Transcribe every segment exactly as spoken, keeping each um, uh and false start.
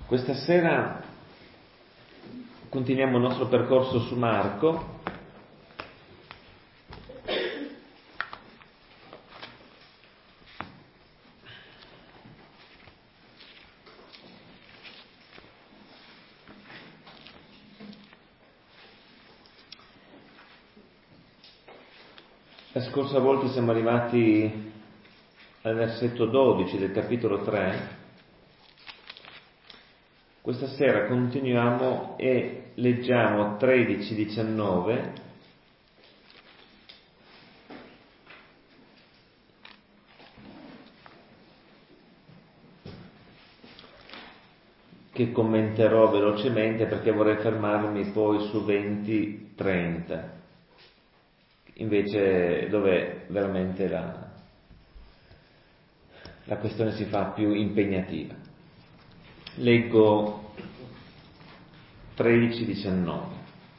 Questa sera continuiamo il nostro percorso su Marco. La scorsa volta siamo arrivati al versetto dodici del capitolo tre. Questa sera continuiamo e leggiamo tredici diciannove che commenterò velocemente perché vorrei fermarmi poi su venti trenta, invece dove veramente la, la questione si fa più impegnativa. Leggo tredici diciannove.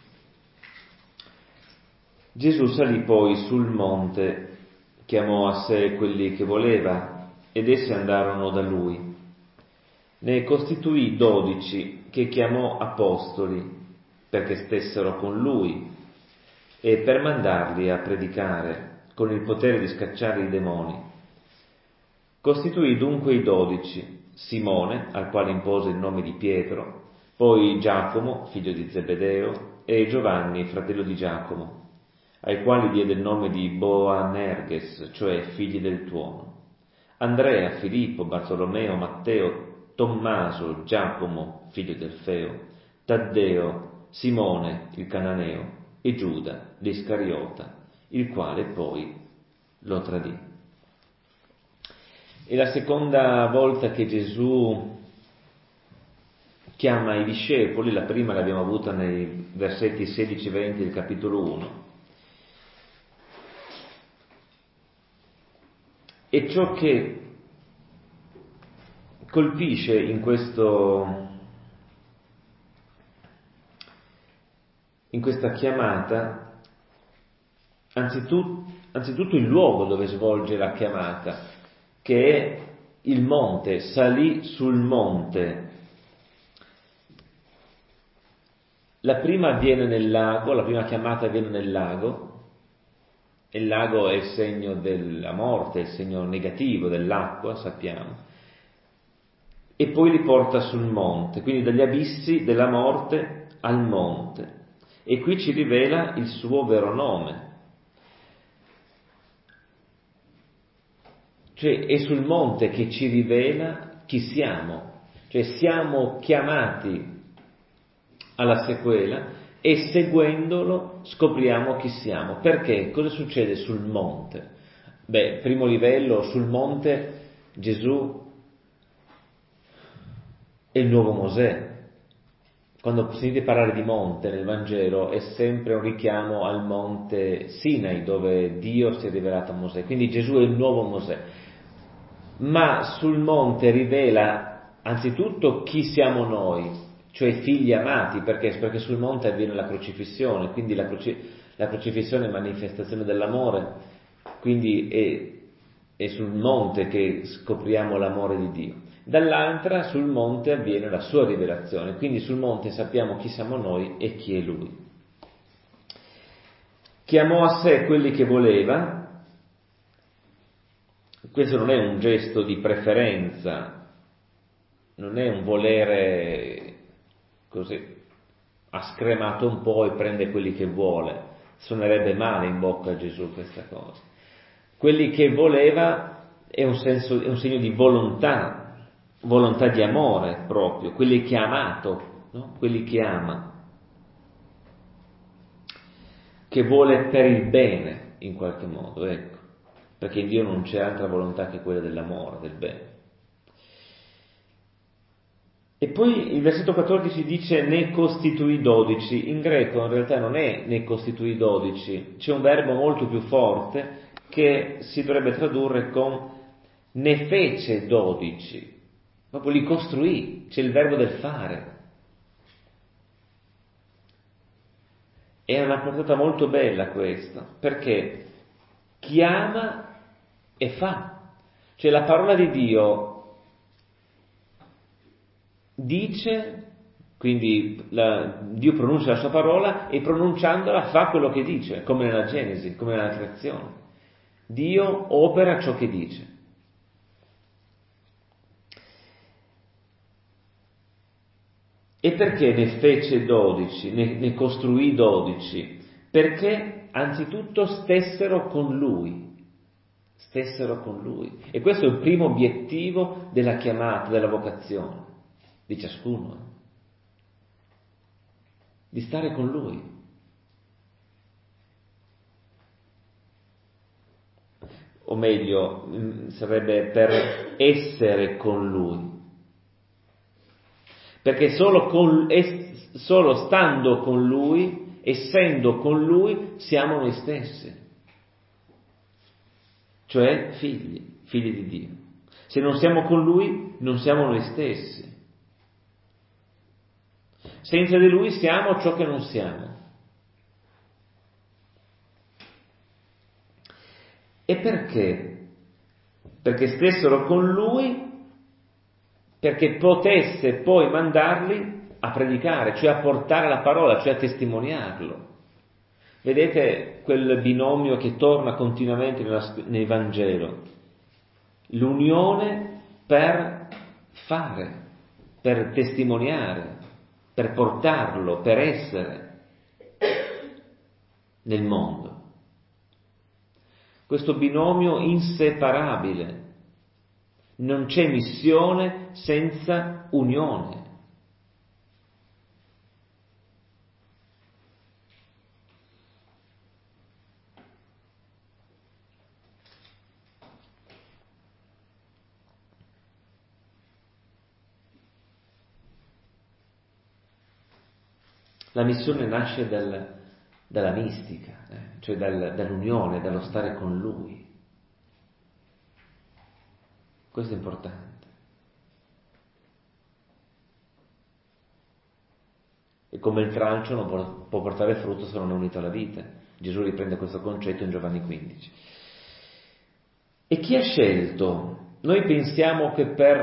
Gesù salì poi sul monte, chiamò a sé quelli che voleva, ed essi andarono da lui. Ne costituì dodici che chiamò apostoli, perché stessero con lui, e per mandarli a predicare, con il potere di scacciare i demoni. Costituì dunque i dodici: Simone, al quale impose il nome di Pietro, poi Giacomo, figlio di Zebedeo, e Giovanni, fratello di Giacomo, ai quali diede il nome di Boanerges, cioè figli del tuono, Andrea, Filippo, Bartolomeo, Matteo, Tommaso, Giacomo, figlio del Feo, Taddeo, Simone, il Cananeo, e Giuda, l'Iscariota, il quale poi lo tradì. È la seconda volta che Gesù chiama i discepoli, la prima l'abbiamo avuta nei versetti sedici venti del capitolo uno. E ciò che colpisce in questo in questa chiamata anzitutto, anzitutto il luogo dove svolge la chiamata, che è il monte. Salì sul monte. La prima avviene nel lago, la prima chiamata avviene nel lago. Il lago è il segno della morte, il segno negativo dell'acqua, sappiamo. E poi li porta sul monte, quindi dagli abissi della morte al monte. E qui ci rivela il suo vero nome. Cioè è sul monte che ci rivela chi siamo, cioè siamo chiamati alla sequela e seguendolo scopriamo chi siamo. Perché? Cosa succede sul monte? Beh, primo livello, sul monte Gesù è il nuovo Mosè. Quando sentite parlare di monte nel Vangelo è sempre un richiamo al monte Sinai, dove Dio si è rivelato a Mosè. Quindi Gesù è il nuovo Mosè. Ma sul monte rivela anzitutto chi siamo noi, cioè figli amati, perché? Perché sul monte avviene la crocifissione, quindi la, croci, la crocifissione è manifestazione dell'amore, quindi è, è sul monte che scopriamo l'amore di Dio. Dall'altra, sul monte avviene la sua rivelazione, quindi sul monte sappiamo chi siamo noi e chi è Lui. Chiamò a sé quelli che voleva. Questo non è un gesto di preferenza, non è un volere così, ha scremato un po' e prende quelli che vuole. Suonerebbe male in bocca a Gesù questa cosa. Quelli che voleva è un senso, è un segno di volontà, volontà di amore proprio, quelli che ha amato, no? Quelli che ama, che vuole per il bene in qualche modo, ecco. Perché in Dio non c'è altra volontà che quella dell'amore, del bene. E poi il versetto quattordici dice ne costituì dodici. In greco in realtà non è ne costituì dodici, c'è un verbo molto più forte che si dovrebbe tradurre con ne fece dodici, proprio li costruì, c'è il verbo del fare. È una portata molto bella questa, perché chiama e fa. Cioè la parola di Dio dice, quindi la, Dio pronuncia la sua parola e pronunciandola fa quello che dice, come nella Genesi, come nella creazione. Dio opera ciò che dice. E perché ne fece dodici, ne, ne costruì dodici? Perché anzitutto stessero con lui, stessero con lui. E questo è il primo obiettivo della chiamata, della vocazione, di ciascuno, eh? Di stare con lui. O meglio, sarebbe per essere con lui. Perché solo, con, es, solo stando con lui, essendo con lui, siamo noi stessi, cioè figli, figli di Dio. Se non siamo con lui, non siamo noi stessi. Senza di lui siamo ciò che non siamo. E perché? Perché stessero con lui, perché potesse poi mandarli a predicare, cioè a portare la parola, cioè a testimoniarlo. Vedete quel binomio che torna continuamente nella, nel Vangelo? L'unione per fare, per testimoniare, per portarlo, per essere nel mondo. Questo binomio inseparabile. Non c'è missione senza unione. La missione nasce dal, dalla mistica, eh? cioè dal, dall'unione, dallo stare con Lui. Questo è importante. E come il tralcio non può, può portare frutto se non è unito alla vita. Gesù riprende questo concetto in Giovanni quindici. E chi ha scelto? Noi pensiamo che per...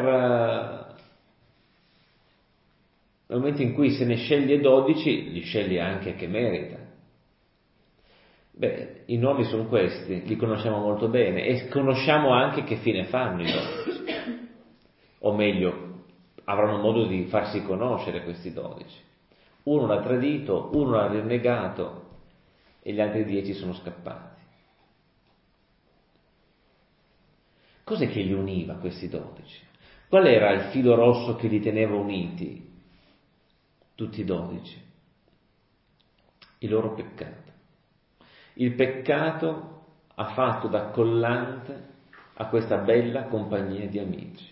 nel momento in cui se ne sceglie dodici, li sceglie anche che merita. Beh, i nomi sono questi, li conosciamo molto bene e conosciamo anche che fine fanno i dodici. O meglio, avranno modo di farsi conoscere questi dodici. Uno l'ha tradito, uno l'ha rinnegato e gli altri dieci sono scappati. Cos'è che li univa questi dodici? Qual era il filo rosso che li teneva uniti? Tutti i dodici. Il loro peccato. Il peccato ha fatto da collante a questa bella compagnia di amici.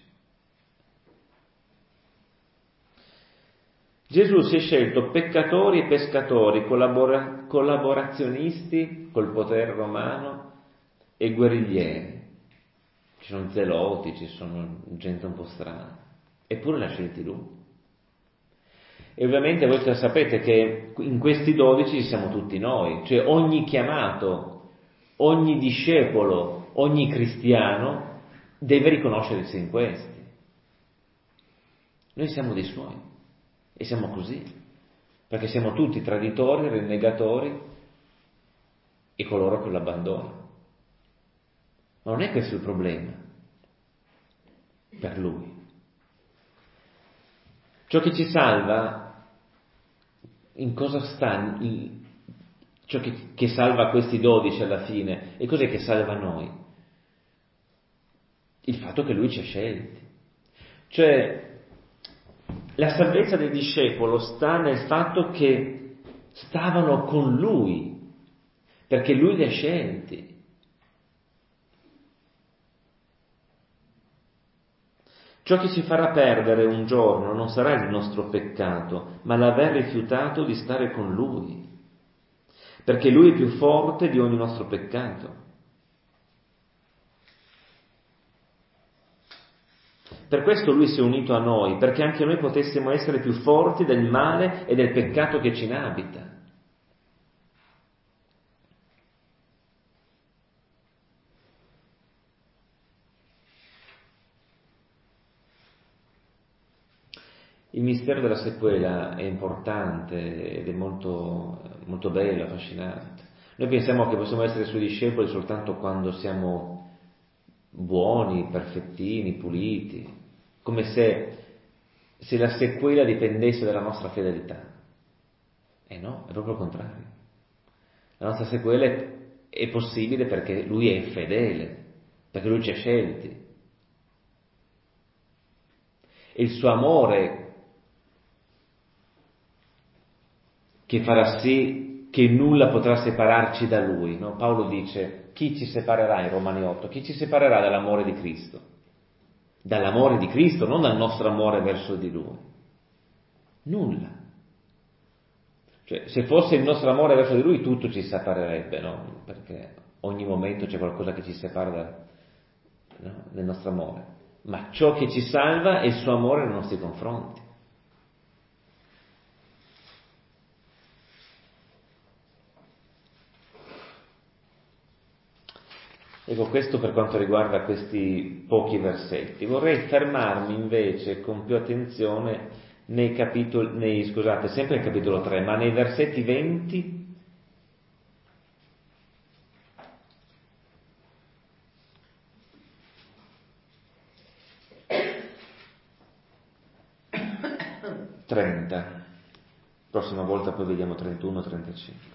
Gesù si è scelto peccatori e pescatori, collabora- collaborazionisti col potere romano e guerriglieri. Ci sono zeloti, ci sono gente un po' strana. Eppure l'ha scelti lui. E ovviamente voi sapete che in questi dodici siamo tutti noi, cioè ogni chiamato, ogni discepolo, ogni cristiano deve riconoscersi in questi. Noi siamo dei suoi e siamo così, perché siamo tutti traditori, rinnegatori e coloro che lo abbandonano. Ma non è questo il problema per lui. Ciò che ci salva, in cosa sta il, ciò che, che salva questi dodici alla fine? E cos'è che salva noi? Il fatto che lui ci ha scelti. Cioè, la salvezza del discepolo sta nel fatto che stavano con lui, perché lui li ha scelti. Ciò che ci farà perdere un giorno non sarà il nostro peccato, ma l'aver rifiutato di stare con Lui, perché Lui è più forte di ogni nostro peccato. Per questo Lui si è unito a noi, perché anche noi potessimo essere più forti del male e del peccato che ci inabita. il mistero della sequela è importante ed è molto, molto bello, affascinante. Noi pensiamo che possiamo essere suoi discepoli soltanto quando siamo buoni, perfettini, puliti, come se, se la sequela dipendesse dalla nostra fedeltà. E no, è proprio il contrario. La nostra sequela è, è possibile perché Lui è fedele, perché Lui ci ha scelti. E il suo amore che farà sì che nulla potrà separarci da Lui, no? Paolo dice: chi ci separerà, in Romani otto, chi ci separerà dall'amore di Cristo? Dall'amore di Cristo, non dal nostro amore verso di Lui. Nulla. Cioè, se fosse il nostro amore verso di Lui, tutto ci separerebbe, no? Perché ogni momento c'è qualcosa che ci separa da, no? del nostro amore. Ma ciò che ci salva è il suo amore nei nostri confronti. Ecco, questo per quanto riguarda questi pochi versetti. Vorrei fermarmi invece con più attenzione nei capitoli, nei, scusate, sempre nel capitolo tre, ma nei versetti venti trenta. Prossima volta poi vediamo trentuno trentacinque.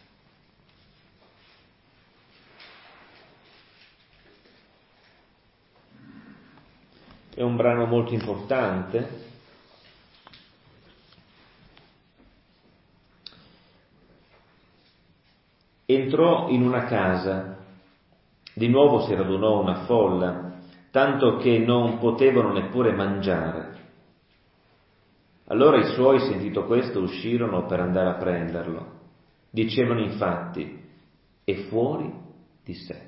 È un brano molto importante. Entrò in una casa, di nuovo si radunò una folla, tanto che non potevano neppure mangiare. Allora i suoi, sentito questo, uscirono per andare a prenderlo. Dicevano infatti: è fuori di sé.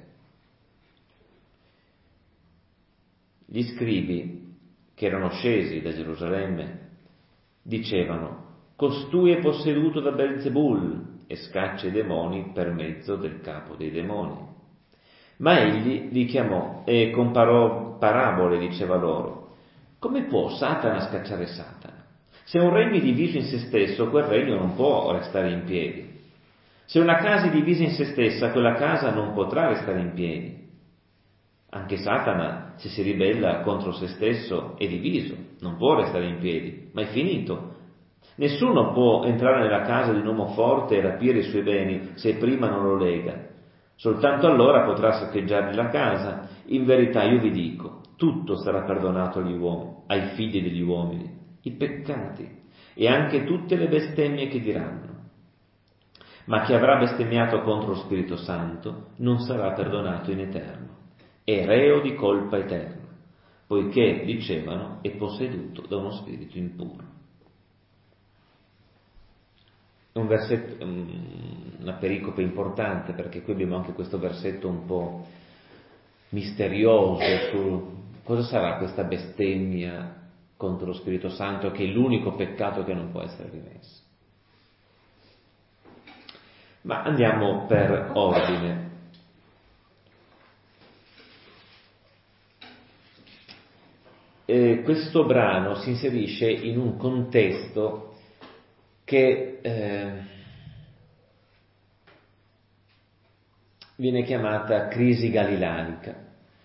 Gli scribi, che erano scesi da Gerusalemme, dicevano: costui è posseduto da Belzebul e scaccia i demoni per mezzo del capo dei demoni. Ma egli li chiamò e con paro- parabole diceva loro: come può Satana scacciare Satana? Se un regno è diviso in se stesso, quel regno non può restare in piedi. Se una casa è divisa in se stessa, quella casa non potrà restare in piedi. Anche Satana, se si ribella contro se stesso, è diviso, non può restare in piedi, ma è finito. Nessuno può entrare nella casa di un uomo forte e rapire i suoi beni se prima non lo lega. Soltanto allora potrà saccheggiargli la casa. In verità io vi dico, tutto sarà perdonato agli uomini, ai figli degli uomini, i peccati e anche tutte le bestemmie che diranno. Ma chi avrà bestemmiato contro lo Spirito Santo non sarà perdonato in eterno. È reo di colpa eterna, poiché, dicevano, è posseduto da uno spirito impuro. È un versetto, una pericope importante, perché qui abbiamo anche questo versetto un po' misterioso su cosa sarà questa bestemmia contro lo Spirito Santo, che è l'unico peccato che non può essere rimesso. Ma andiamo per ordine. Eh, questo brano si inserisce in un contesto che eh, viene chiamata crisi galilaica.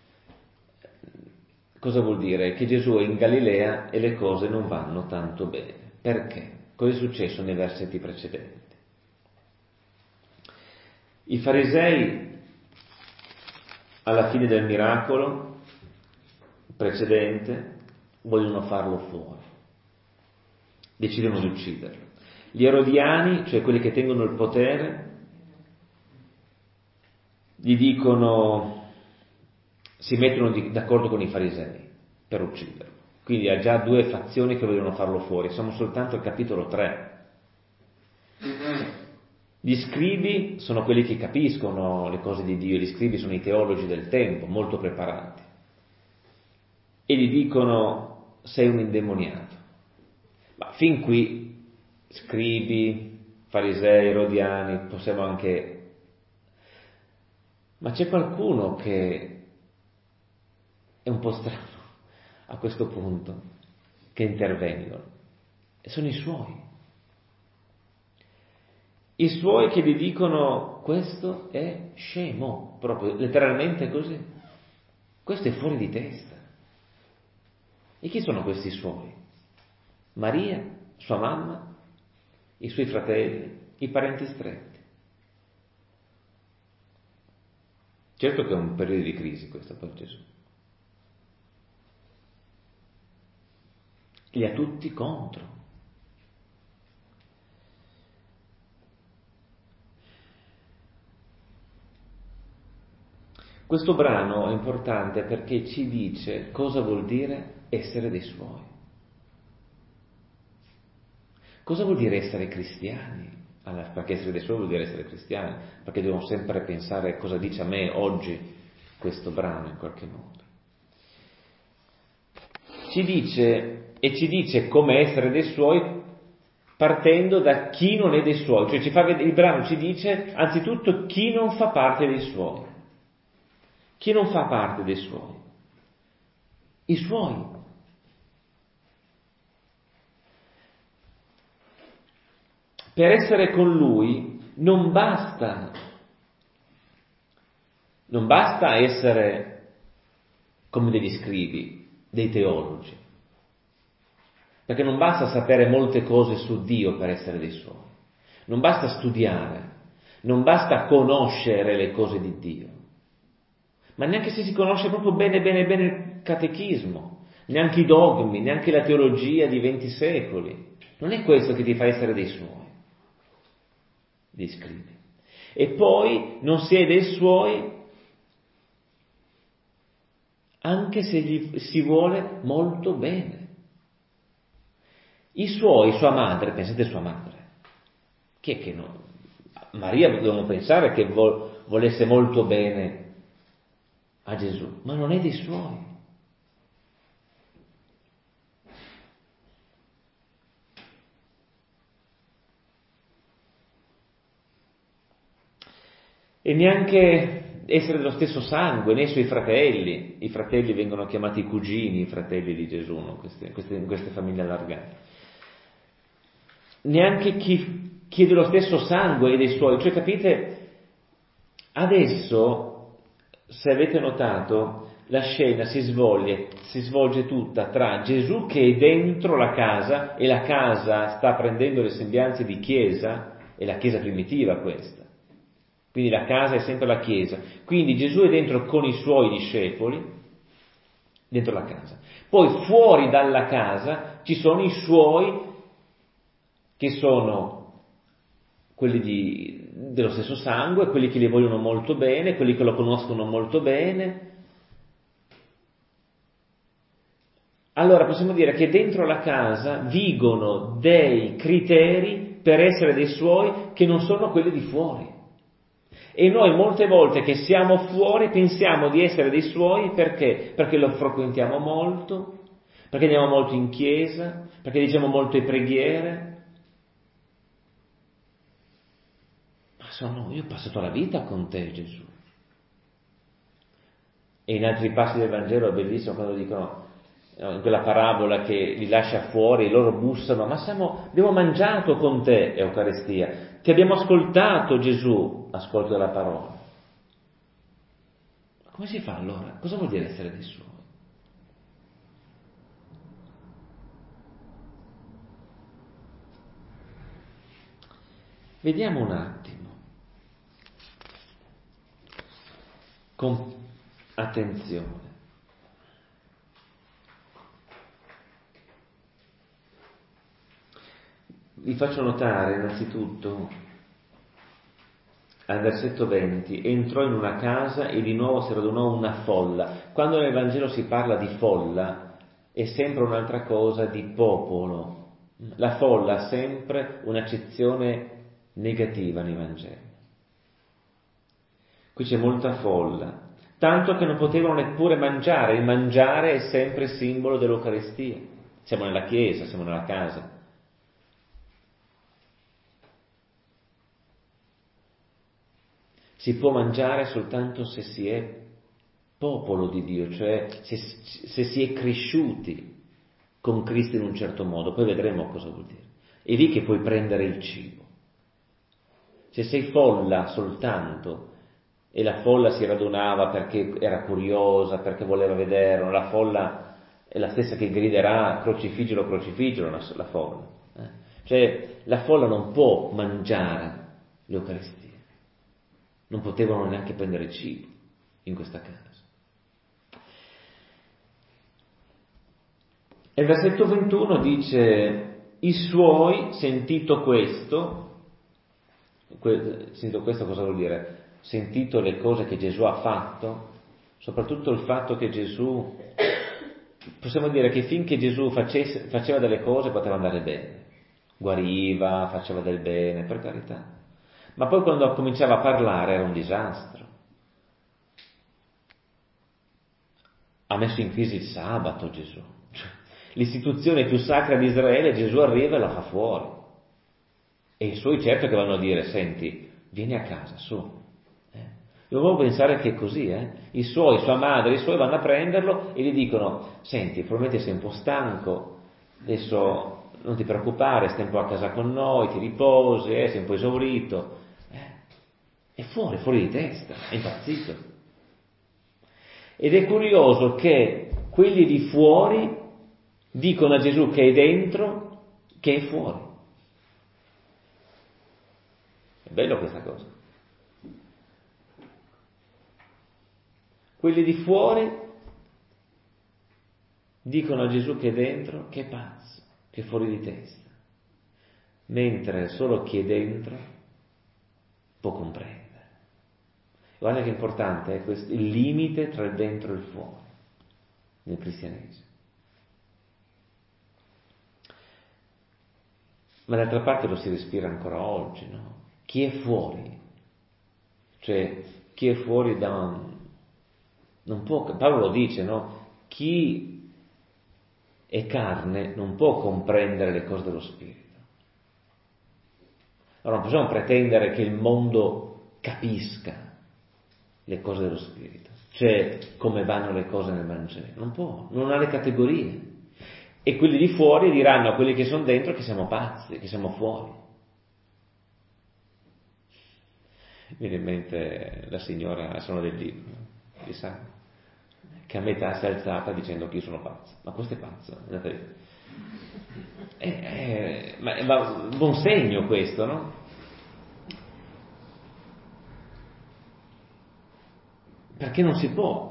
Cosa vuol dire? Che Gesù è in Galilea e le cose non vanno tanto bene. Perché? Cosa è successo nei versetti precedenti? I farisei, alla fine del miracolo precedente, vogliono farlo fuori, decidono di ucciderlo. Gli erodiani, cioè quelli che tengono il potere, gli dicono, si mettono di, d'accordo con i farisei per ucciderlo. Quindi ha già due fazioni che vogliono farlo fuori. Siamo soltanto al capitolo tre. Gli scribi sono quelli che capiscono le cose di Dio, gli scribi sono i teologi del tempo, molto preparati. E gli dicono: sei un indemoniato. Ma fin qui, scribi, farisei, erodiani, possiamo anche... Ma c'è qualcuno che è un po' strano a questo punto, che intervengono. sono i suoi. I suoi che gli dicono questo è scemo, proprio letteralmente così. Questo è fuori di testa. E chi sono questi suoi? Maria, sua mamma, i suoi fratelli, i parenti stretti. Certo che è un periodo di crisi questo per Gesù. Li ha tutti contro. Questo brano è importante perché ci dice cosa vuol dire essere dei suoi. Cosa vuol dire essere cristiani? Allora, perché essere dei suoi vuol dire essere cristiani, perché devo sempre pensare cosa dice a me oggi questo brano in qualche modo. Ci dice, e ci dice come essere dei suoi partendo da chi non è dei suoi, cioè ci fa vedere, il brano ci dice anzitutto chi non fa parte dei suoi. Chi non fa parte dei suoi? I suoi. Per essere con lui non basta, non basta essere come degli scribi, dei teologi, perché non basta sapere molte cose su Dio per essere dei suoi, non basta studiare, non basta conoscere le cose di Dio. Ma neanche se si conosce proprio bene, bene, bene il catechismo, neanche i dogmi, neanche la teologia di venti secoli. Non è questo che ti fa essere dei suoi, dei scribi. E poi non si è dei suoi anche se gli si vuole molto bene. I suoi, sua madre, pensate sua madre, chi è che no? Maria dobbiamo pensare che vol- volesse molto bene a Gesù, ma non è dei suoi. E neanche essere dello stesso sangue, né i suoi fratelli. I fratelli vengono chiamati cugini, i fratelli di Gesù, no? queste, queste, in queste famiglie allargate. Neanche chi, chi è dello stesso sangue e dei suoi. Cioè, capite, adesso, se avete notato, la scena si svolge, si svolge tutta tra Gesù che è dentro la casa e la casa sta prendendo le sembianze di chiesa, è la chiesa primitiva questa. Quindi la casa è sempre la chiesa. Quindi Gesù è dentro con i suoi discepoli, dentro la casa. Poi fuori dalla casa ci sono i suoi che sono quelli di, dello stesso sangue, quelli che li vogliono molto bene, quelli che lo conoscono molto bene. Allora possiamo dire che dentro la casa vigono dei criteri per essere dei suoi che non sono quelli di fuori. E noi molte volte che siamo fuori pensiamo di essere dei suoi perché? Perché lo frequentiamo molto, perché andiamo molto in chiesa, perché diciamo molte preghiere. Ma sono, io ho passato la vita con te, Gesù. E in altri passi del Vangelo è bellissimo quando dicono, in quella parabola che li lascia fuori, loro bussano, ma siamo, abbiamo mangiato con te, Eucaristia, ti abbiamo ascoltato, Gesù, ascolto della parola. Ma come si fa allora? Cosa vuol dire essere dei suoi? Vediamo un attimo, con attenzione. Vi faccio notare innanzitutto al versetto venti, entrò in una casa e di nuovo si radunò una folla. Quando nel Vangelo si parla di folla è sempre un'altra cosa di popolo. La folla ha sempre un'accezione negativa nei Vangeli. Qui c'è molta folla, tanto che non potevano neppure mangiare. Il mangiare è sempre simbolo dell'Eucaristia. Siamo nella chiesa, siamo nella casa. Si può mangiare soltanto se si è popolo di Dio, cioè se, se si è cresciuti con Cristo in un certo modo, poi vedremo cosa vuol dire. È lì che puoi prendere il cibo. Se sei folla soltanto, e la folla si radunava perché era curiosa, perché voleva vederlo, la folla è la stessa che griderà crocifiggilo, crocifiggilo, la, la folla. Eh? Cioè la folla non può mangiare l'Eucaristia, non potevano neanche prendere cibo in questa casa. E il versetto ventuno dice: i suoi, sentito questo, que, sentito questo cosa vuol dire? Sentito le cose che Gesù ha fatto, soprattutto il fatto che Gesù, possiamo dire che finché Gesù facesse, faceva delle cose poteva andare bene, guariva, faceva del bene, per carità, ma poi quando cominciava a parlare era un disastro. Ha messo in crisi il sabato Gesù, cioè, l'istituzione più sacra di Israele, Gesù arriva e la fa fuori, e i suoi certo che vanno a dire: senti, vieni a casa, su. Io volevo pensare che è così, eh? I suoi, sua madre, i suoi vanno a prenderlo e gli dicono: senti, probabilmente sei un po' stanco, adesso non ti preoccupare, stai un po' a casa con noi, ti riposi, eh, sei un po' esaurito. Eh? È fuori, fuori di testa, è impazzito. Ed è curioso che quelli di fuori dicono a Gesù che è dentro, che è fuori. È bello questa cosa. Quelli di fuori dicono a Gesù che è dentro, che è pazzo, che è fuori di testa, mentre solo chi è dentro può comprendere. Guarda che importante è questo, il limite tra il dentro e il fuori nel cristianesimo. Ma d'altra parte lo si respira ancora oggi, no? Chi è fuori, cioè chi è fuori da un, non può, Paolo lo dice, no? Chi è carne non può comprendere le cose dello spirito. Allora non possiamo pretendere che il mondo capisca le cose dello spirito, cioè come vanno le cose nel Vangelo, non può, non ha le categorie. E quelli di fuori diranno a quelli che sono dentro che siamo pazzi, che siamo fuori. Mi viene in mente la signora Sono del Libro, chissà, che a metà si è alzata dicendo che io sono pazzo. Ma questo è pazzo, andate eh, eh, ma, ma buon segno questo, no? Perché non si può.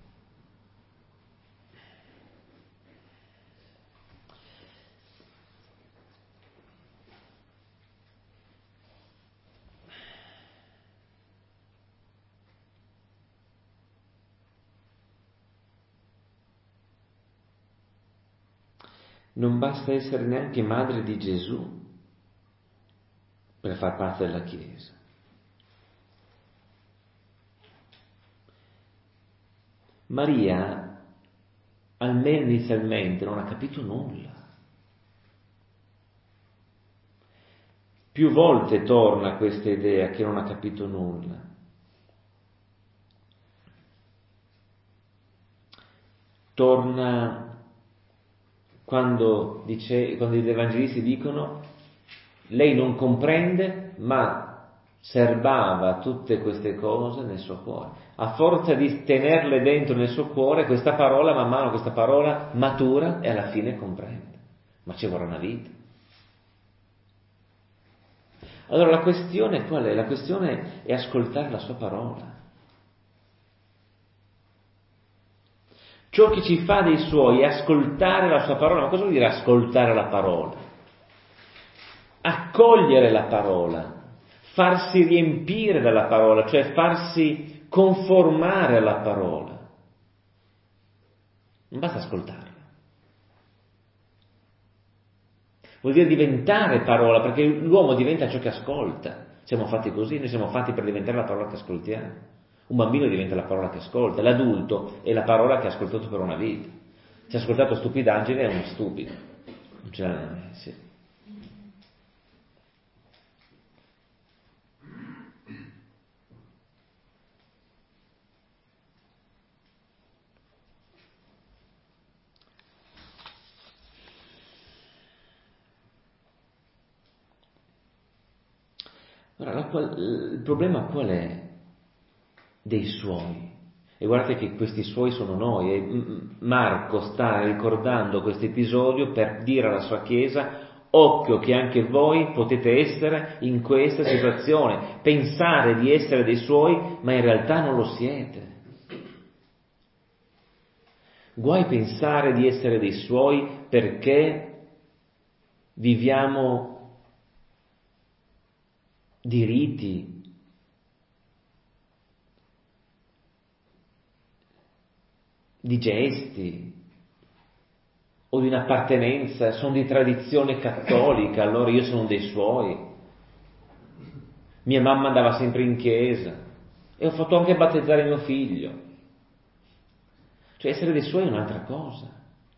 Non basta essere neanche madre di Gesù per far parte della Chiesa. Maria, almeno inizialmente, non ha capito nulla. Più volte torna questa idea che non ha capito nulla. Torna quando, dice, quando gli evangelisti dicono: lei non comprende, ma serbava tutte queste cose nel suo cuore. A forza di tenerle dentro nel suo cuore, questa parola, man mano questa parola matura e alla fine comprende. Ma ci vorrà una vita. Allora la questione qual è? La questione è ascoltare la sua parola. Ciò che ci fa dei suoi è ascoltare la sua parola. Ma cosa vuol dire ascoltare la parola? Accogliere la parola, farsi riempire dalla parola, cioè farsi conformare alla parola. Non basta ascoltarla. Vuol dire diventare parola, perché l'uomo diventa ciò che ascolta. Siamo fatti così, noi siamo fatti per diventare la parola che ascoltiamo. Un bambino diventa la parola che ascolta, l'adulto è la parola che ha ascoltato per una vita. Se ha ascoltato stupidaggine è uno stupido. Cioè, sì. Ora, la, il problema qual è? Dei suoi. E guardate che questi suoi sono noi. E Marco sta ricordando questo episodio per dire alla sua Chiesa: occhio che anche voi potete essere in questa situazione, pensare di essere dei suoi, ma in realtà non lo siete. Guai pensare di essere dei suoi perché viviamo di riti, di gesti o di un'appartenenza, sono di tradizione cattolica, allora io sono dei suoi. Mia mamma andava sempre in chiesa e ho fatto anche battezzare mio figlio. Cioè essere dei suoi è un'altra cosa.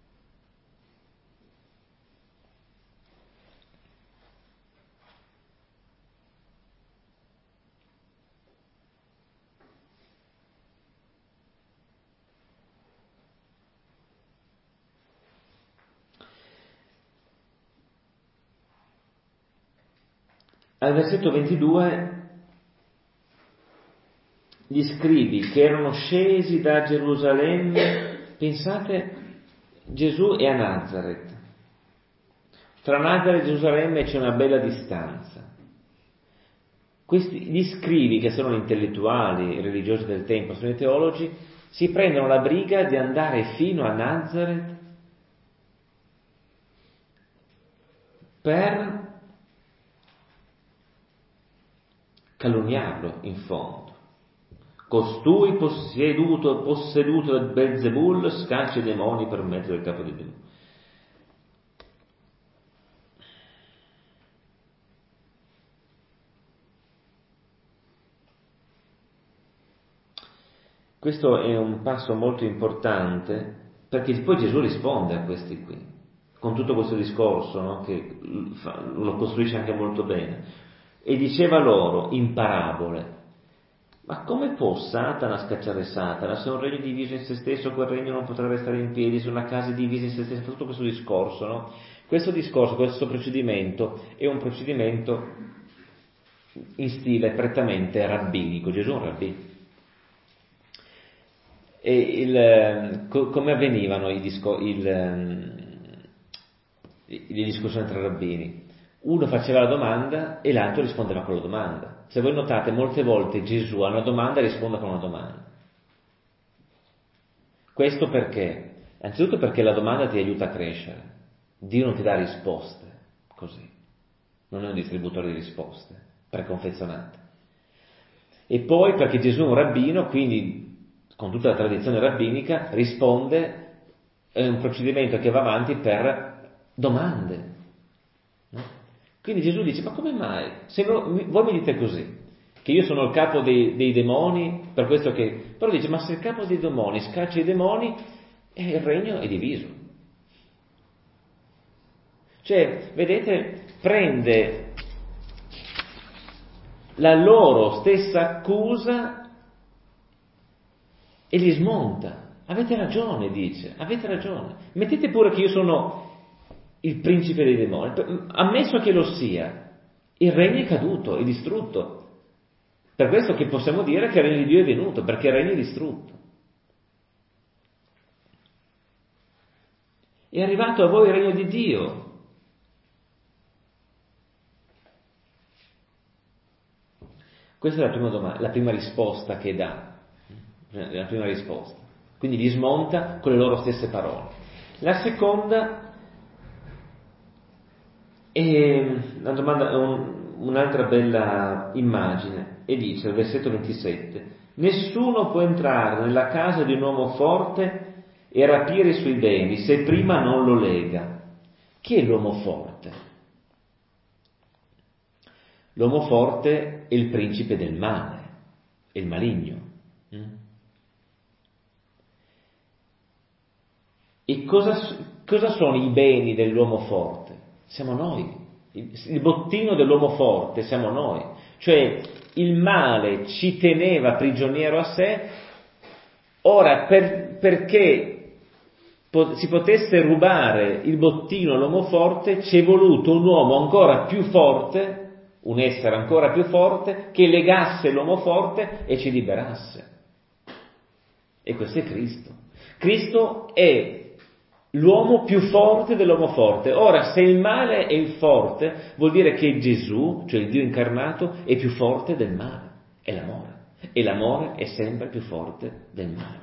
Al versetto ventidue gli scribi che erano scesi da Gerusalemme, pensate, Gesù è a Nazareth. Tra Nazareth e Gerusalemme c'è una bella distanza. Questi, gli scribi, che sono gli intellettuali, i religiosi del tempo, sono i teologi, si prendono la briga di andare fino a Nazareth per calunniarlo in fondo. Costui posseduto, posseduto da Belzebul scaccia i demoni per mezzo del capo di Belù. Questo è un passo molto importante, perché poi Gesù risponde a questi qui, con tutto questo discorso, no? Che lo costruisce anche molto bene. E diceva loro in parabole: ma come può Satana scacciare Satana? Se un regno diviso in se stesso, quel regno non potrà restare in piedi. Se una casa è divisa in se stessa, tutto questo discorso, no? Questo discorso, questo procedimento è un procedimento in stile prettamente rabbinico. Gesù è un rabbino. E il, co, come avvenivano i discor- il, le discussioni tra rabbini? Uno faceva la domanda e l'altro rispondeva con la domanda. Se voi notate, molte volte Gesù a una domanda risponde con una domanda. Questo perché? Anzitutto perché la domanda ti aiuta a crescere. Dio non ti dà risposte così. Non è un distributore di risposte preconfezionate. E poi perché Gesù è un rabbino, quindi con tutta la tradizione rabbinica risponde, è un procedimento che va avanti per domande. Quindi Gesù dice: ma come mai? Se voi, voi mi dite così, che io sono il capo dei, dei demoni, per questo che... Però dice: ma se il capo dei demoni scaccia i demoni, eh, il regno è diviso. Cioè, vedete, prende la loro stessa accusa e li smonta. Avete ragione, dice, avete ragione. Mettete pure che io sono il principe dei demoni, ammesso che lo sia, il regno è caduto, è distrutto. Per questo che possiamo dire che il regno di Dio è venuto, perché il regno è distrutto. È arrivato a voi il regno di Dio. Questa è la prima domanda, la prima risposta che dà, la prima risposta. Quindi li smonta con le loro stesse parole. La seconda è una domanda, un, un'altra bella immagine, e dice al versetto ventisette: nessuno può entrare nella casa di un uomo forte e rapire i suoi beni se prima non lo lega. Chi è l'uomo forte? L'uomo forte è il principe del male, è il maligno. E cosa, cosa sono i beni dell'uomo forte? Siamo noi. Il, il bottino dell'uomo forte siamo noi. Cioè il male ci teneva prigioniero a sé, ora per, perché po- si potesse rubare il bottino all'uomo forte ci è voluto un uomo ancora più forte, un essere ancora più forte che legasse l'uomo forte e ci liberasse. E questo è Cristo. Cristo è l'uomo più forte dell'uomo forte. Ora, se il male è il forte, vuol dire che Gesù, cioè il Dio incarnato, è più forte del male. È l'amore. E l'amore è sempre più forte del male.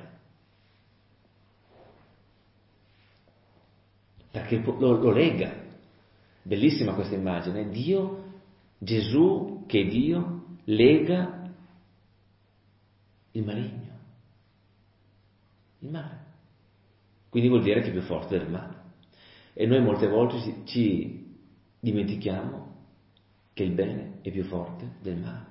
Perché lo, lo lega. Bellissima questa immagine. Dio, Gesù, che è Dio, lega il maligno. Il male. Quindi vuol dire che è più forte del male. E noi molte volte ci, ci dimentichiamo che il bene è più forte del male.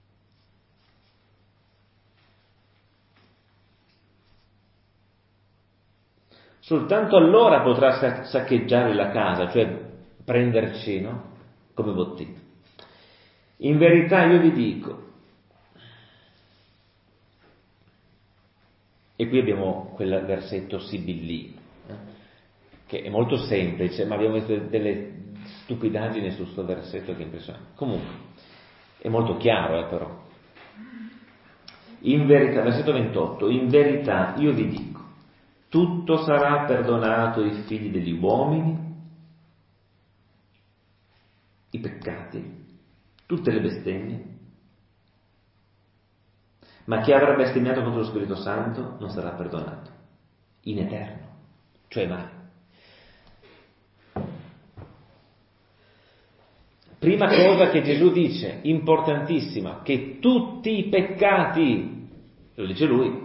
Soltanto allora potrà saccheggiare la casa, cioè prenderci, no? Come bottino. In verità io vi dico, e qui abbiamo quel versetto sibillino, eh, che è molto semplice, ma abbiamo visto delle stupidaggini su questo versetto che è impressionante. Comunque, è molto chiaro, eh, però. In verità, versetto ventotto, in verità io vi dico, tutto sarà perdonato ai figli degli uomini, i peccati, tutte le bestemmie, ma chi avrà bestemmiato contro lo Spirito Santo non sarà perdonato, in eterno, cioè mai. Prima cosa che Gesù dice, importantissima, che tutti i peccati, lo dice lui,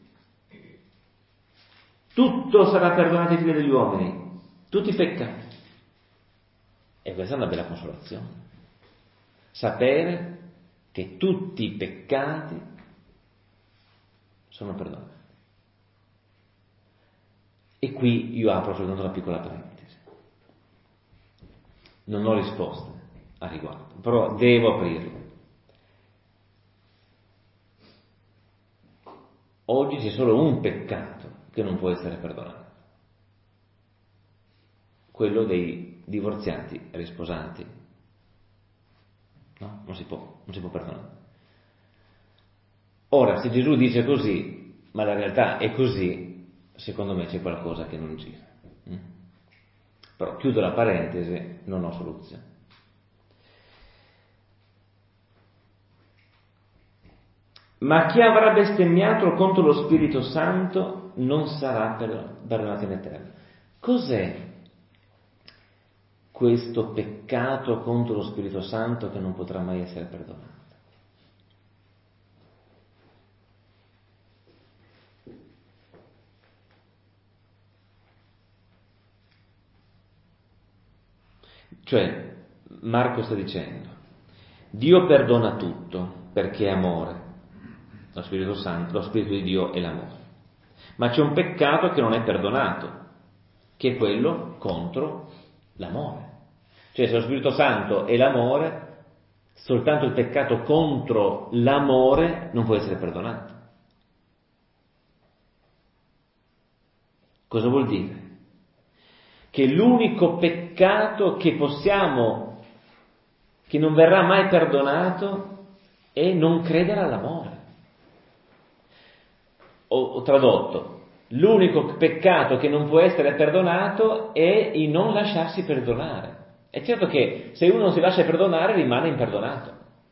tutto sarà perdonato ai figli degli uomini, tutti i peccati. E questa è una bella consolazione. Sapere che tutti i peccati sono perdonati. E qui io apro soltanto una piccola parentesi. Non ho risposte a riguardo, però devo aprirle. Oggi c'è solo un peccato che non può essere perdonato. Quello dei divorziati, risposati. No? Non si può, non si può perdonare. Ora, se Gesù dice così, ma la realtà è così, secondo me c'è qualcosa che non gira. Mm? Però chiudo la parentesi, non ho soluzione. Ma chi avrà bestemmiato contro lo Spirito Santo non sarà perdonato in eterno. Cos'è questo peccato contro lo Spirito Santo che non potrà mai essere perdonato? Cioè, Marco sta dicendo, Dio perdona tutto perché è amore, lo Spirito Santo, lo Spirito di Dio è l'amore. Ma c'è un peccato che non è perdonato, che è quello contro l'amore. Cioè, se lo Spirito Santo è l'amore, soltanto il peccato contro l'amore non può essere perdonato. Cosa vuol dire? Che l'unico peccato che possiamo, che non verrà mai perdonato, è non credere all'amore. Ho, ho tradotto, l'unico peccato che non può essere perdonato è il non lasciarsi perdonare. È certo che se uno non si lascia perdonare rimane imperdonato.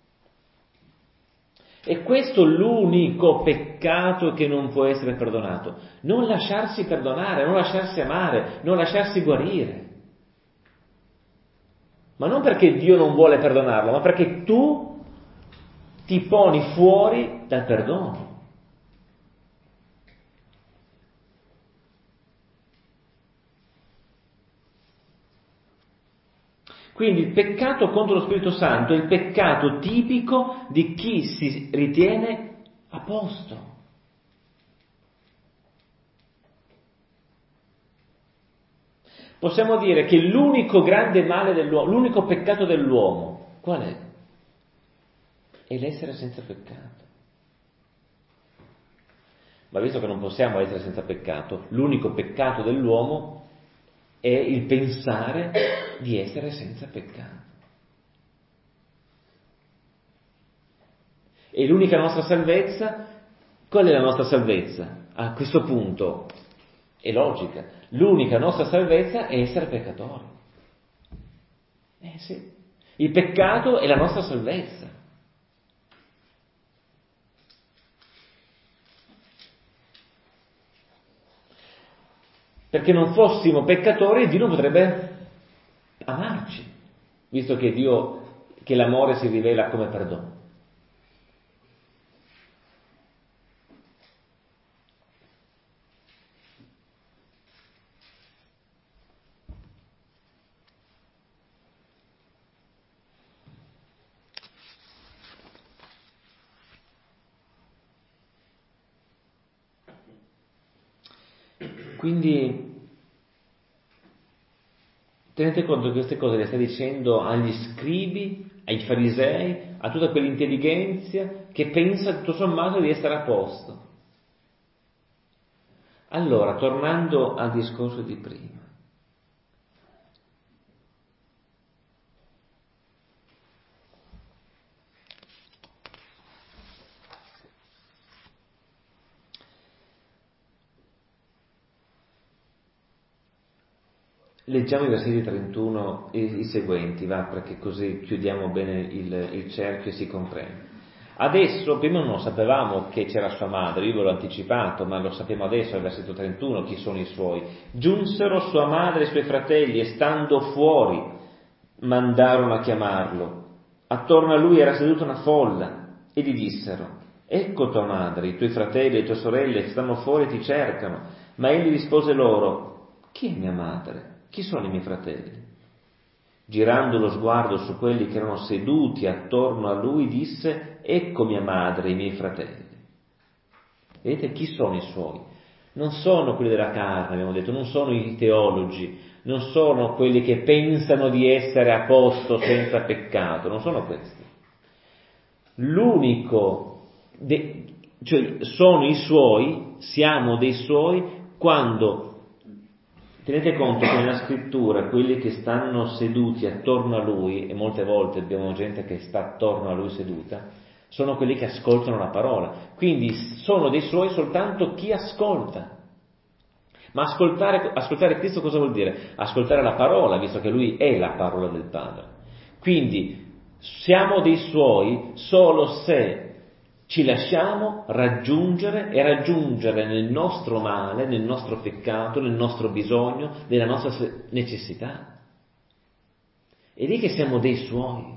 E questo è l'unico peccato che non può essere perdonato. Non lasciarsi perdonare, non lasciarsi amare, non lasciarsi guarire. Ma non perché Dio non vuole perdonarlo, ma perché tu ti poni fuori dal perdono. Quindi il peccato contro lo Spirito Santo è il peccato tipico di chi si ritiene a posto. Possiamo dire che l'unico grande male dell'uomo, l'unico peccato dell'uomo, qual è? È l'essere senza peccato. Ma visto che non possiamo essere senza peccato, l'unico peccato dell'uomo è il pensare di essere senza peccato. E l'unica nostra salvezza, qual è la nostra salvezza? A questo punto è logica, l'unica nostra salvezza è essere peccatori. Eh sì, il peccato è la nostra salvezza. Perché non fossimo peccatori, Dio non potrebbe amarci, visto che Dio, che l'amore si rivela come perdono. Quindi tenete conto che queste cose le sta dicendo agli scribi, ai farisei, a tutta quell'intelligenza che pensa tutto sommato di essere a posto. Allora, tornando al discorso di prima, leggiamo i versetti trentuno e i seguenti, va, perché così chiudiamo bene il, il cerchio e si comprende. Adesso, prima non sapevamo che c'era sua madre, io ve l'ho anticipato, ma lo sappiamo adesso al versetto trentuno chi sono i suoi. Giunsero sua madre e i suoi fratelli e stando fuori mandarono a chiamarlo. Attorno a lui era seduta una folla e gli dissero: ecco tua madre, i tuoi fratelli e le tue sorelle stanno fuori e ti cercano. Ma egli rispose loro: chi è mia madre? Chi sono i miei fratelli? Girando lo sguardo su quelli che erano seduti attorno a lui, disse: ecco mia madre e i miei fratelli. Vedete chi sono i suoi? Non sono quelli della carne, abbiamo detto, non sono i teologi, non sono quelli che pensano di essere a posto senza peccato, non sono questi. L'unico, de, cioè sono i suoi, siamo dei suoi quando... Tenete conto che nella scrittura quelli che stanno seduti attorno a lui, e molte volte abbiamo gente che sta attorno a lui seduta, sono quelli che ascoltano la parola. Quindi sono dei suoi soltanto chi ascolta. Ma ascoltare, ascoltare Cristo cosa vuol dire? Ascoltare la parola, visto che lui è la parola del Padre. Quindi siamo dei suoi solo se ci lasciamo raggiungere e raggiungere nel nostro male, nel nostro peccato, nel nostro bisogno, nella nostra necessità. È lì che siamo dei suoi.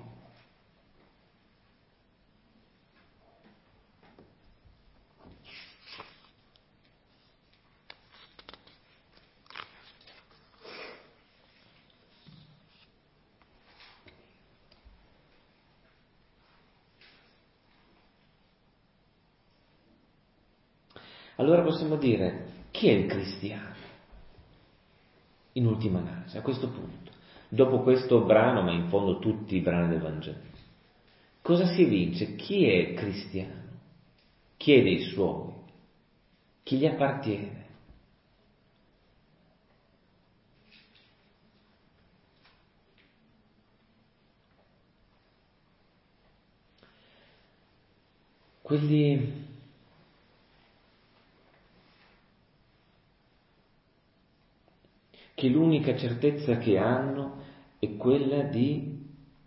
Allora possiamo dire, chi è il cristiano? In ultima analisi, a questo punto, dopo questo brano, ma in fondo tutti i brani del Vangelo, cosa si evince? Chi è cristiano? Chi è dei suoi? Chi gli appartiene? Quelli che l'unica certezza che hanno è quella di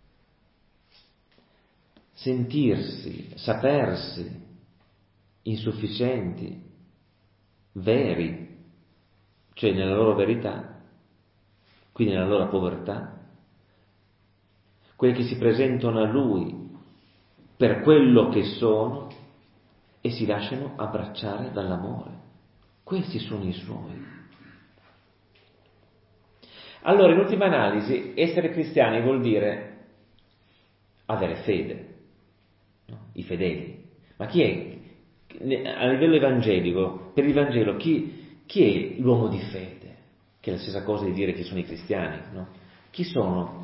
sentirsi, sapersi insufficienti, veri, cioè nella loro verità, quindi nella loro povertà, quelli che si presentano a Lui per quello che sono e si lasciano abbracciare dall'amore. Questi sono i Suoi. Allora, in ultima analisi, essere cristiani vuol dire avere fede, no? I fedeli. Ma chi è, a livello evangelico, per il Vangelo, chi, chi è l'uomo di fede? Che è la stessa cosa di dire chi sono i cristiani, no? Chi sono?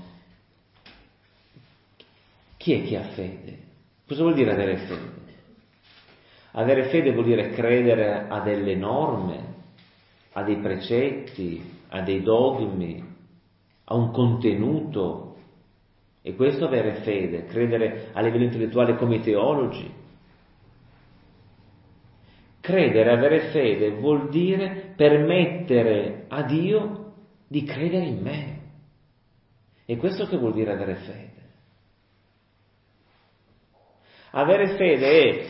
Chi è che ha fede? Cosa vuol dire avere fede? Avere fede vuol dire credere a delle norme, a dei precetti, a dei dogmi, a un contenuto. E questo avere fede, credere a livello intellettuale come i teologi, Credere, avere fede, vuol dire permettere a Dio di credere in me. E questo che vuol dire avere fede? Avere fede è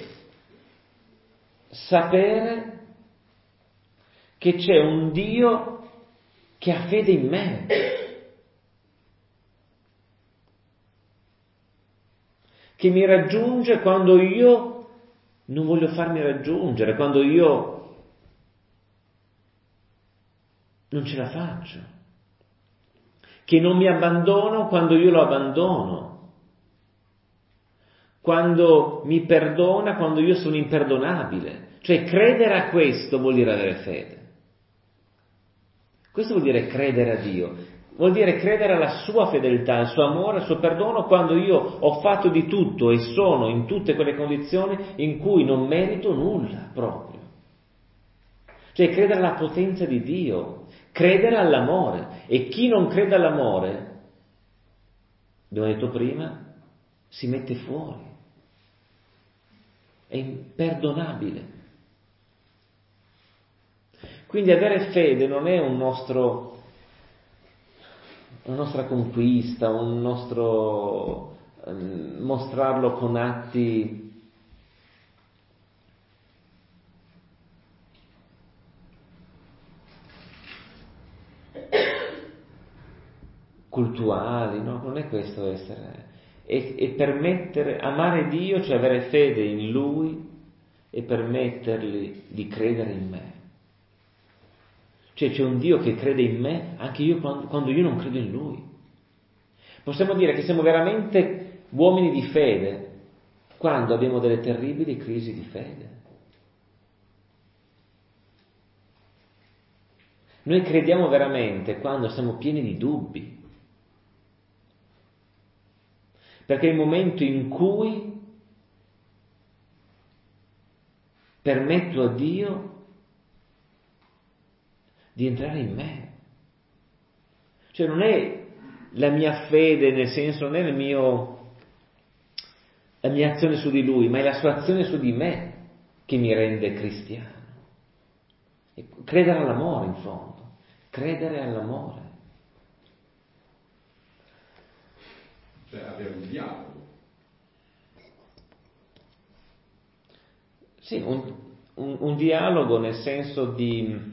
sapere che c'è un Dio che ha fede in me. Che mi raggiunge quando io non voglio farmi raggiungere, quando io non ce la faccio, che non mi abbandono quando io lo abbandono, quando mi perdona quando io sono imperdonabile. Cioè credere a questo vuol dire avere fede. Questo vuol dire credere a Dio. Vuol dire credere alla sua fedeltà, al suo amore, al suo perdono, quando io ho fatto di tutto e sono in tutte quelle condizioni in cui non merito nulla proprio. Cioè credere alla potenza di Dio, credere all'amore. E chi non crede all'amore, abbiamo detto prima, si mette fuori. È imperdonabile. Quindi avere fede non è un nostro... una nostra conquista, un nostro eh, mostrarlo con atti cultuali, no? Non è questo essere, è, è permettere, amare Dio, cioè avere fede in Lui e permettergli di credere in me. Cioè c'è un Dio che crede in me anche io quando, quando io non credo in Lui. Possiamo dire che siamo veramente uomini di fede quando abbiamo delle terribili crisi di fede. Noi crediamo veramente quando siamo pieni di dubbi. Perché è il momento in cui permetto a Dio di entrare in me. Cioè non è la mia fede, nel senso, non è il mio, la mia azione su di Lui, ma è la sua azione su di me che mi rende cristiano. E credere all'amore, in fondo. Credere all'amore. Cioè avere un dialogo. Sì, un, un, un dialogo nel senso di...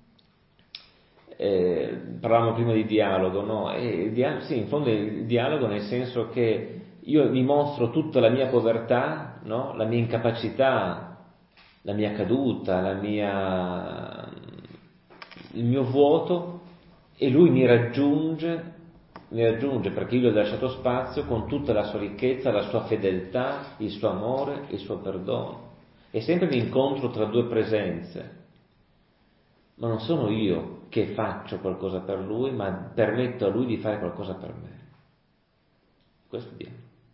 Eh, parlavamo prima di dialogo, no? E il dia- sì, in fondo è il dialogo nel senso che io vi mostro tutta la mia povertà, no? La mia incapacità, la mia caduta, la mia, il mio vuoto, e lui mi raggiunge, mi raggiunge perché io gli ho lasciato spazio con tutta la sua ricchezza, la sua fedeltà, il suo amore, il suo perdono. È sempre l'incontro tra due presenze. Ma non sono io che faccio qualcosa per lui, ma permetto a lui di fare qualcosa per me. Questo Dio.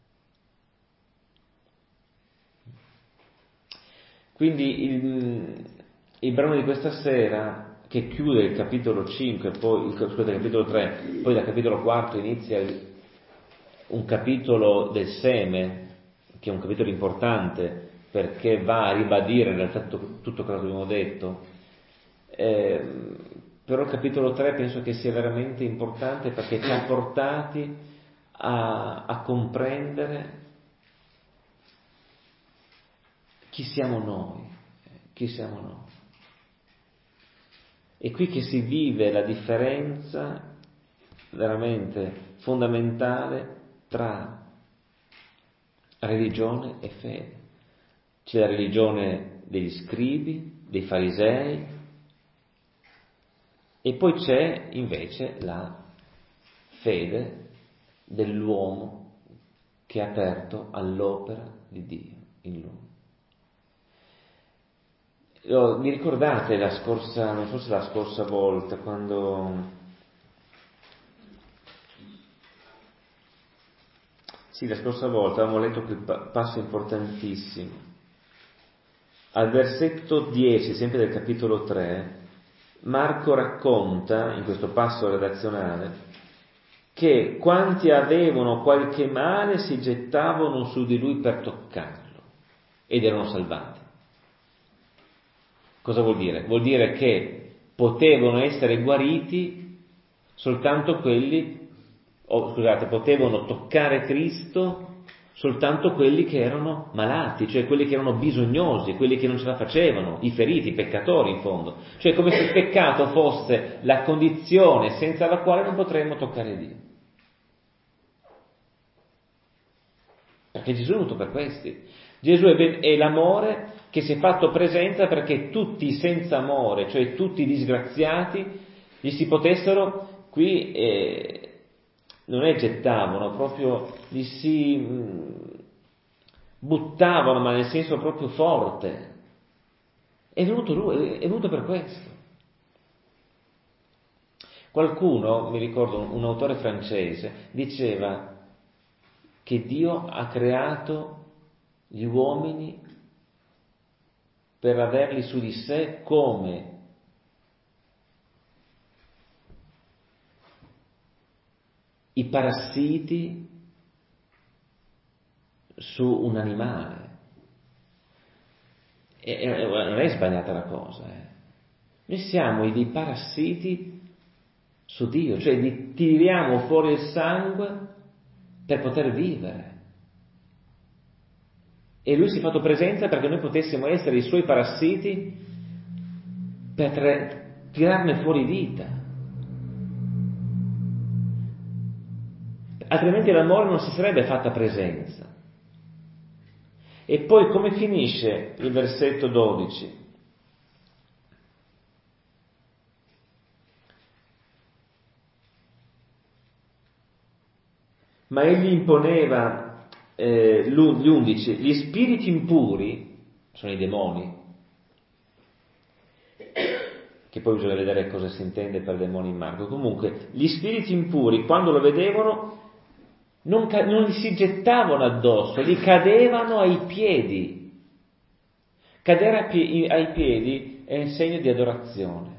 Quindi il, il brano di questa sera, che chiude il capitolo cinque, poi il, scusate, il capitolo tre, poi dal capitolo quarto inizia il, un capitolo del seme, che è un capitolo importante, perché va a ribadire in realtà tutto, tutto quello che abbiamo detto. Eh, però il capitolo tre penso che sia veramente importante perché ci ha portati a, a comprendere chi siamo noi, chi siamo noi. È qui che si vive la differenza veramente fondamentale tra religione e fede. C'è la religione degli scribi, dei farisei, e poi c'è invece la fede dell'uomo che è aperto all'opera di Dio in lui. Oh, mi ricordate la scorsa, non forse la scorsa volta, quando sì, la scorsa volta avevamo letto quel passo importantissimo. Al versetto dieci, sempre del capitolo tre, Marco racconta, in questo passo redazionale, che quanti avevano qualche male si gettavano su di lui per toccarlo ed erano salvati. Cosa vuol dire? Vuol dire che potevano essere guariti soltanto quelli, o scusate, potevano toccare Cristo soltanto quelli che erano malati, cioè quelli che erano bisognosi, quelli che non ce la facevano, i feriti, i peccatori in fondo. Cioè come se il peccato fosse la condizione senza la quale non potremmo toccare Dio. Perché Gesù è venuto per questi. Gesù è, ben, è l'amore che si è fatto presenza perché tutti senza amore, cioè tutti disgraziati, gli si potessero, qui eh, non è gettavano, proprio gli si mh, buttavano, ma nel senso proprio forte. È venuto lui, è venuto per questo. Qualcuno, mi ricordo un autore francese, diceva che Dio ha creato gli uomini per averli su di sé come i parassiti su un animale. E, e, non è sbagliata la cosa, eh. Noi siamo dei parassiti su Dio, cioè gli tiriamo fuori il sangue per poter vivere. E Lui si è fatto presenza perché noi potessimo essere i Suoi parassiti per tre, tirarne fuori vita. Altrimenti l'amore non si sarebbe fatta presenza. E poi come finisce il versetto dodici? Ma egli imponeva eh, gli undici, gli spiriti impuri, sono i demoni, che poi bisogna vedere cosa si intende per demoni in Marco. Comunque, gli spiriti impuri, quando lo vedevano, non, non gli si gettavano addosso, gli cadevano ai piedi. Cadere ai piedi è un segno di adorazione.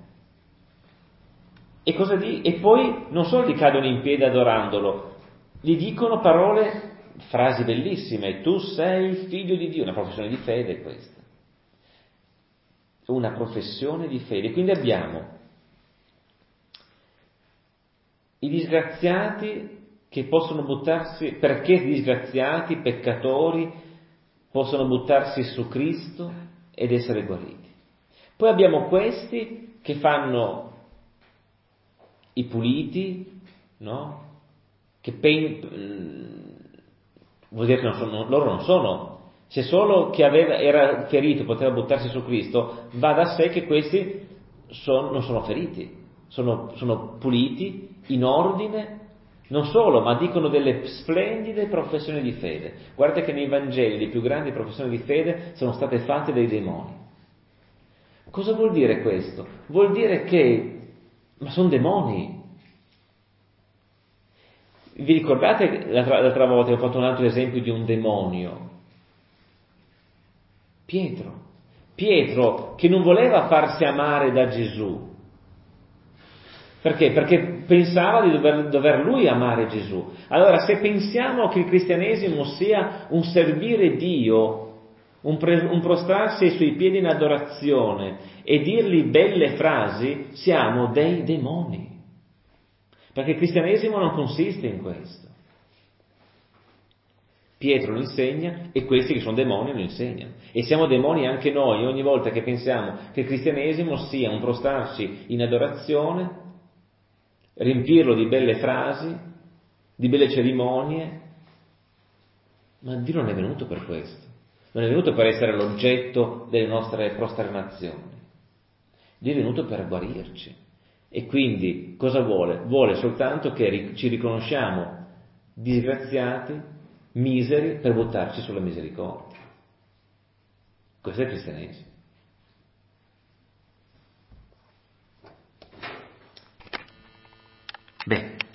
E cosa di? E poi non solo gli cadono in piedi adorandolo, gli dicono parole, frasi bellissime: tu sei il figlio di Dio, una professione di fede questa. Una professione di fede. Quindi abbiamo i disgraziati che possono buttarsi, perché disgraziati, peccatori, possono buttarsi su Cristo ed essere guariti. Poi abbiamo questi che fanno i puliti, no? Che pen... vuol dire che non sono, loro non sono, se solo chi aveva, era ferito poteva buttarsi su Cristo, va da sé che questi sono, non sono feriti, sono, sono puliti, in ordine, non solo, ma dicono delle splendide professioni di fede. Guardate che nei Vangeli le più grandi professioni di fede sono state fatte dai demoni. Cosa vuol dire questo? Vuol dire che, ma sono demoni. Vi ricordate l'altra, l'altra volta che ho fatto un altro esempio di un demonio? Pietro. Pietro che non voleva farsi amare da Gesù. Perché? Perché pensava di dover, dover lui amare Gesù. Allora, se pensiamo che il cristianesimo sia un servire Dio, un, pre, un prostrarsi ai suoi piedi in adorazione e dirgli belle frasi, siamo dei demoni. Perché il cristianesimo non consiste in questo. Pietro lo insegna e questi che sono demoni lo insegnano. E siamo demoni anche noi ogni volta che pensiamo che il cristianesimo sia un prostrarci in adorazione, riempirlo di belle frasi, di belle cerimonie. Ma Dio non è venuto per questo. Non è venuto per essere l'oggetto delle nostre prosternazioni. Dio è venuto per guarirci. E quindi cosa vuole? Vuole soltanto che ci riconosciamo disgraziati, miseri, per buttarci sulla misericordia. Questo è il cristianesimo. Beh,